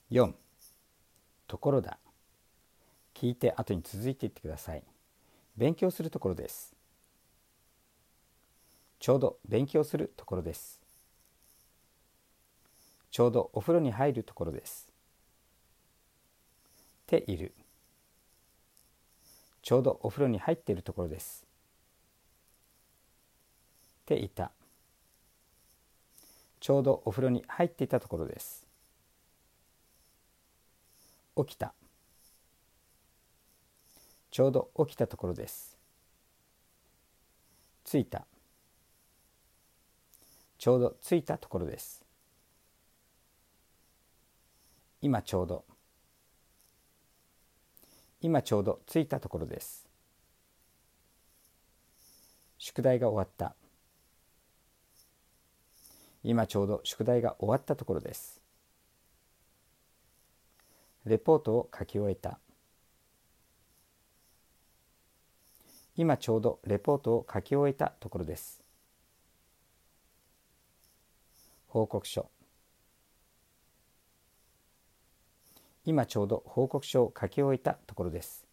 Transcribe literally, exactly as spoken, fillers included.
よん、ところだ。聞いて後に続いていってください。勉強するところです。ちょうど勉強するところです。ちょうどお風呂に入るところです。ている。ちょうどお風呂に入っているところです。ていた。ちょうどお風呂に入っていたところです。起きた。ちょうど起きたところです。着いた。ちょうど着いたところです。今ちょうど。今ちょうど着いたところです。宿題が終わった。今ちょうど宿題が終わったところです。レポートを書き終えた。今ちょうどレポートを書き終えたところです。報告書。今ちょうど報告書を書き終えたところです。